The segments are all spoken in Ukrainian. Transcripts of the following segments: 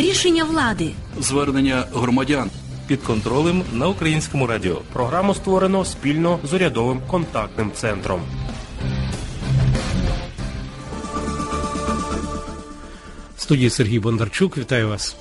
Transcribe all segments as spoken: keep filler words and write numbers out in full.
Рішення влади. Звернення громадян. Під контролем на Українському радіо. Програму створено спільно з урядовим контактним центром. В студії Сергій Бондарчук. Вітаю вас.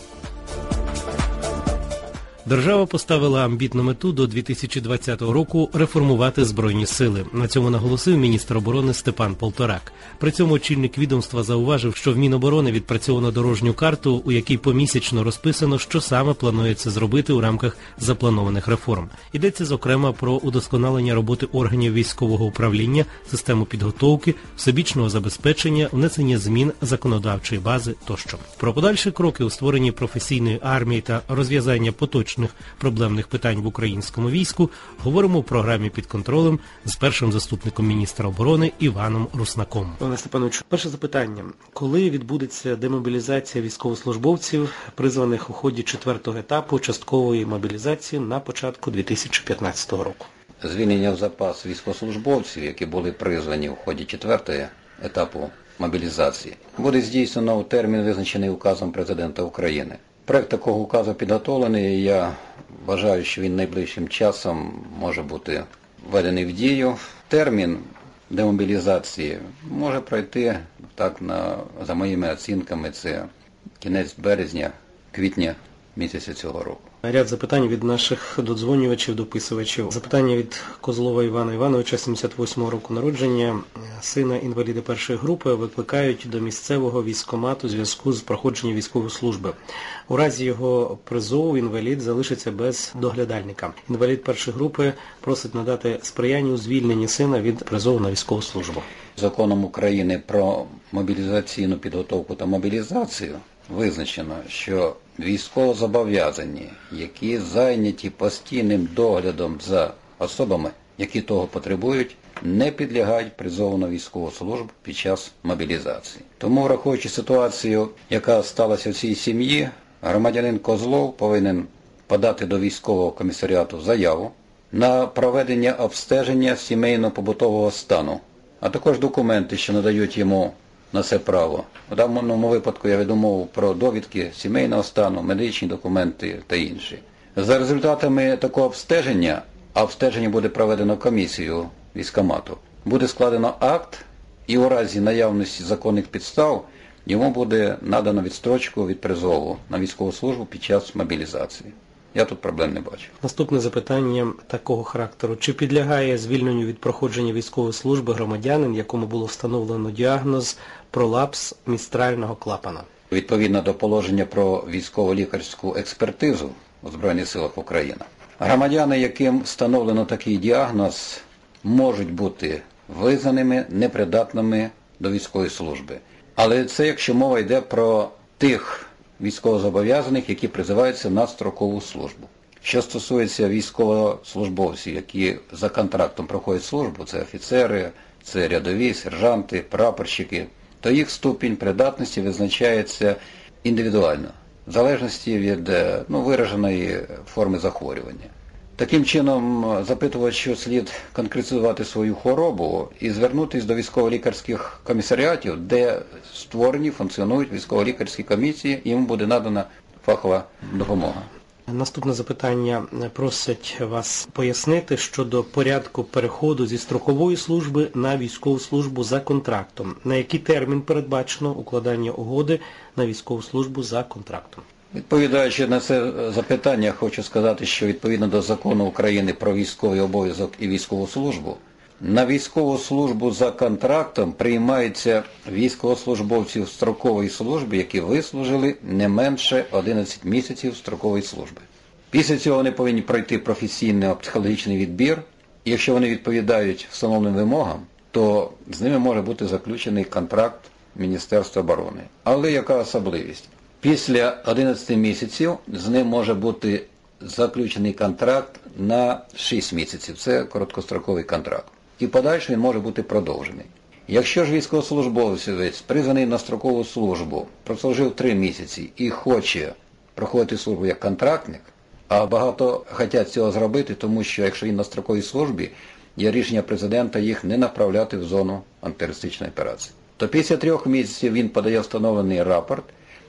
Держава поставила амбітну мету до дві тисячі двадцятого року реформувати Збройні сили. На цьому наголосив міністр оборони Степан Полторак. При цьому очільник відомства зауважив, що в Міноборони відпрацьовано дорожню карту, у якій помісячно розписано, що саме планується зробити у рамках запланованих реформ. Йдеться, зокрема, про удосконалення роботи органів військового управління, систему підготовки, всебічного забезпечення, внесення змін законодавчої бази тощо. Про подальші кроки у створенні професійної армії та розв'язання поточних проблемних питань в українському війську говоримо у програмі «Під контролем» з першим заступником міністра оборони Іваном Руснаком. Пане Степановичу, перше запитання. Коли відбудеться демобілізація військовослужбовців, призваних у ході четвертого етапу часткової мобілізації на початку дві тисячі п'ятнадцятого року? Звільнення в запас військовослужбовців, які були призвані в ході четвертого етапу мобілізації, буде здійснено у термін, визначений указом президента України. Проект такого указу підготовлений, і я вважаю, що він найближчим часом може бути введений в дію. Термін демобілізації може пройти, так, на, за моїми оцінками, це кінець березня, квітня місяця цього року. Ряд запитань від наших додзвонювачів, дописувачів. Запитання від Козлова Івана Івановича, сімдесят восьмого року народження, сина інваліда першої групи, викликають до місцевого військкомату у зв'язку з проходженням військової служби. У разі його призову інвалід залишиться без доглядальника. Інвалід першої групи просить надати сприяння у звільненні сина від призову на військову службу. Законом України про мобілізаційну підготовку та мобілізацію визначено, що військовозобов'язані, які зайняті постійним доглядом за особами, які того потребують, не підлягають призову на військову службу під час мобілізації. Тому, враховуючи ситуацію, яка сталася в цій сім'ї, громадянин Козлов повинен подати до військового комісаріату заяву на проведення обстеження сімейно-побутового стану, а також документи, що надають йому на це право. У даному випадку я веду мову про довідки сімейного стану, медичні документи та інші. За результатами такого обстеження, а обстеження буде проведено комісією військкомату, буде складено акт, і у разі наявності законних підстав йому буде надано відстрочку від призову на військову службу під час мобілізації. Я тут проблем не бачу. Наступне запитання такого характеру. Чи підлягає звільненню від проходження військової служби громадянин, якому було встановлено діагноз пролапс містрального клапана? Відповідно до положення про військово-лікарську експертизу у Збройних силах України, громадяни, яким встановлено такий діагноз, можуть бути визнаними непридатними до військової служби. Але це якщо мова йде про тих військовозобов'язаних, які призиваються на строкову службу. Що стосується військовослужбовців, які за контрактом проходять службу, це офіцери, це рядові, сержанти, прапорщики, то їх ступінь придатності визначається індивідуально, в залежності від ну, вираженої форми захворювання. Таким чином, запитувачу слід конкретизувати свою хворобу і звернутися до військово-лікарських комісаріатів, де створені, функціонують військово-лікарські комісії, і йому буде надана фахова допомога. Наступне запитання просять вас пояснити щодо порядку переходу зі строкової служби на військову службу за контрактом. На який термін передбачено укладання угоди на військову службу за контрактом? Відповідаючи на це запитання, хочу сказати, що відповідно до Закону України про військовий обов'язок і військову службу, на військову службу за контрактом приймаються військовослужбовці в строковій службі, які вислужили не менше одинадцять місяців строкової служби. Після цього вони повинні пройти професійний психологічний відбір, і якщо вони відповідають встановленим вимогам, то з ними може бути заключений контракт Міністерства оборони. Але яка особливість? Після одинадцяти місяців з ним може бути заключений контракт на шість місяців. Це короткостроковий контракт. І подальше він може бути продовжений. Якщо ж військовослужбовець призваний на строкову службу, прослужив три місяці і хоче проходити службу як контрактник, а багато хочуть цього зробити, тому що якщо він на строковій службі, є рішення президента їх не направляти в зону антитерористичної операції. То після трьох місяців він подає встановлений рапорт,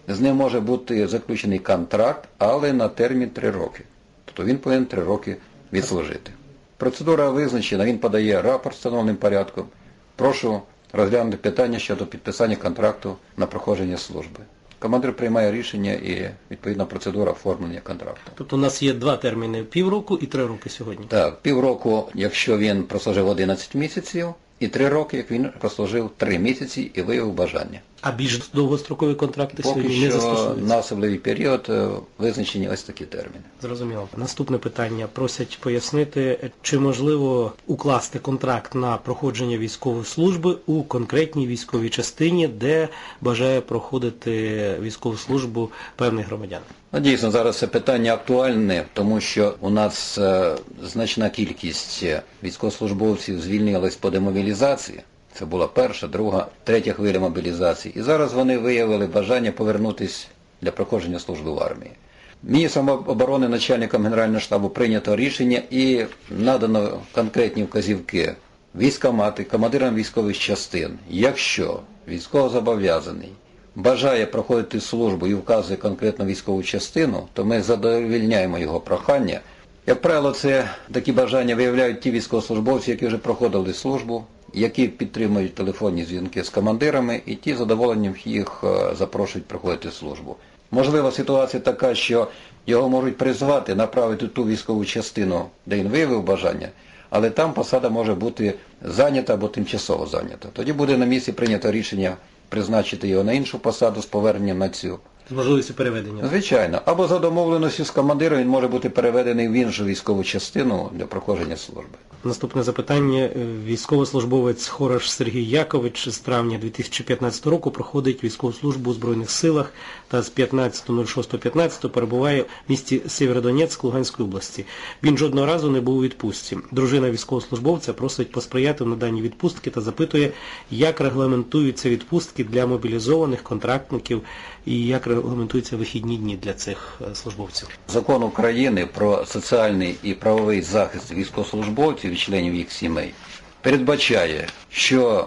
з ним може бути заключений контракт, але на термін три роки. Тобто він повинен три роки відслужити. Процедура визначена, він подає рапорт встановленим порядком. Прошу розглянути питання щодо підписання контракту на проходження служби. Командир приймає рішення і відповідна процедура оформлення контракту. Тобто у нас є два терміни – півроку і три роки сьогодні. Так, півроку, якщо він прослужив одинадцять місяців, і три роки, як він прослужив три місяці і виявив бажання. А більш довгострокові контракти Поки сьогодні не що застосовуються? на особливий період е, визначені ось такі терміни. Зрозуміло. Наступне питання. Просять пояснити, чи можливо укласти контракт на проходження військової служби у конкретній військовій частині, де бажає проходити військову службу певний громадянин. Ну, дійсно, зараз це питання актуальне, тому що у нас е, значна кількість військовослужбовців звільнилась по демобілізації. Це була перша, друга, третя хвиля мобілізації. І зараз вони виявили бажання повернутися для проходження служби в армії. Міністром оборони, начальником Генерального штабу прийнято рішення і надано конкретні вказівки військкомати, командирам військових частин. Якщо військовозобов'язаний бажає проходити службу і вказує конкретно військову частину, то ми задовольняємо його прохання. Як правило, це такі бажання виявляють ті військовослужбовці, які вже проходили службу, які підтримують телефонні дзвінки з командирами, і ті з задоволенням їх запрошують проходити службу. Можливо, ситуація така, що його можуть призвати, направити ту військову частину, де він виявив бажання, але там посада може бути зайнята або тимчасово зайнята. Тоді буде на місці прийнято рішення призначити його на іншу посаду з поверненням на цю. З можливістю переведення? Звичайно. Або за домовленістю з командиром він може бути переведений в іншу військову частину для проходження служби. Наступне запитання. Військовослужбовець Хорош Сергій Якович з травня дві тисячі п'ятнадцятого року проходить військову службу у Збройних силах та з п'ятнадцятого шостого п'ятнадцятого перебуває в місті Сєвєродонецьк Луганської області. Він жодного разу не був у відпустці. Дружина військовослужбовця просить посприяти в наданні відпустки та запитує, як регламентуються відпустки для мобілізованих контрактників і як регламентуються вихідні дні для цих службовців. Закон України про соціальний і правовий захист військовослужбовців і членів їх сімей передбачає, що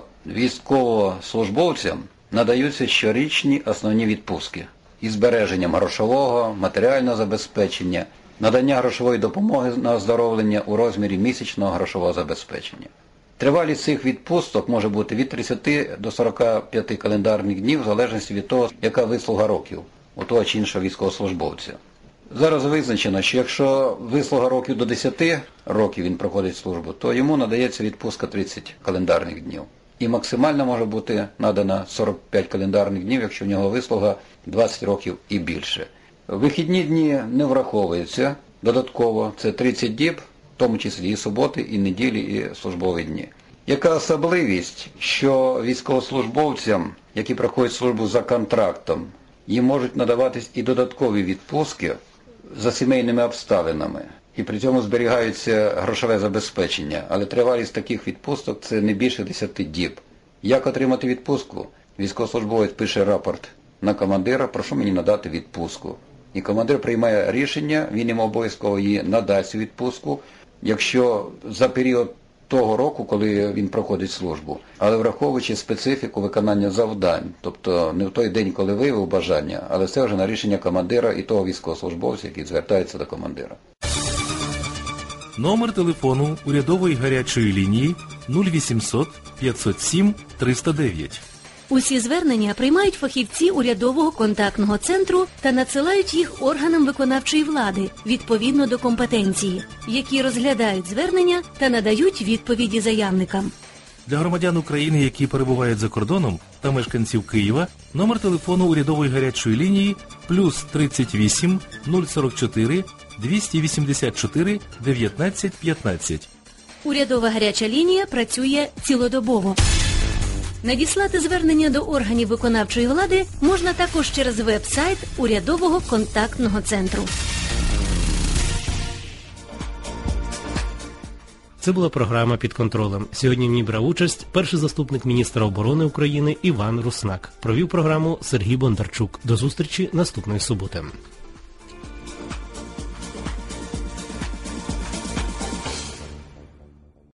військовослужбовцям надаються щорічні основні відпустки із збереженням грошового, матеріального забезпечення, надання грошової допомоги на оздоровлення у розмірі місячного грошового забезпечення. Тривалість цих відпусток може бути від тридцяти до сорока п'яти календарних днів, в залежності від того, яка вислуга років у того чи іншого військовослужбовця. Зараз визначено, що якщо вислуга років до десяти років він проходить службу, то йому надається відпустка тридцять календарних днів. І максимально може бути надана сорок п'ять календарних днів, якщо в нього вислуга двадцять років і більше. Вихідні дні не враховуються додатково, це тридцять діб, в тому числі і суботи, і неділі, і службові дні. Яка особливість, що військовослужбовцям, які проходять службу за контрактом, їм можуть надаватись і додаткові відпустки за сімейними обставинами, і при цьому зберігається грошове забезпечення, але тривалість таких відпусток – це не більше десяти діб. Як отримати відпустку? Військовослужбовець пише рапорт на командира, прошу мені надати відпустку. І командир приймає рішення, він йому обов'язково її надасть відпустку, якщо за період того року, коли він проходить службу, але враховуючи специфіку виконання завдань, тобто не в той день, коли виявив бажання, але це вже на рішення командира і того військовослужбовця, який звертається до командира. Номер телефону урядової гарячої лінії нуль вісімсот п'ятсот сім триста дев'ять. Усі звернення приймають фахівці урядового контактного центру та надсилають їх органам виконавчої влади відповідно до компетенції, які розглядають звернення та надають відповіді заявникам. Для громадян України, які перебувають за кордоном, та мешканців Києва, номер телефону урядової гарячої лінії плюс тридцять вісім нуль сорок чотири двісті вісімдесят чотири дев'ятнадцять п'ятнадцять. Урядова гаряча лінія працює цілодобово. Надіслати звернення до органів виконавчої влади можна також через веб-сайт урядового контактного центру. Це була програма «Під контролем». Сьогодні в ній брав участь перший заступник міністра оборони України Іван Руснак. Провів програму Сергій Бондарчук. До зустрічі наступної суботи.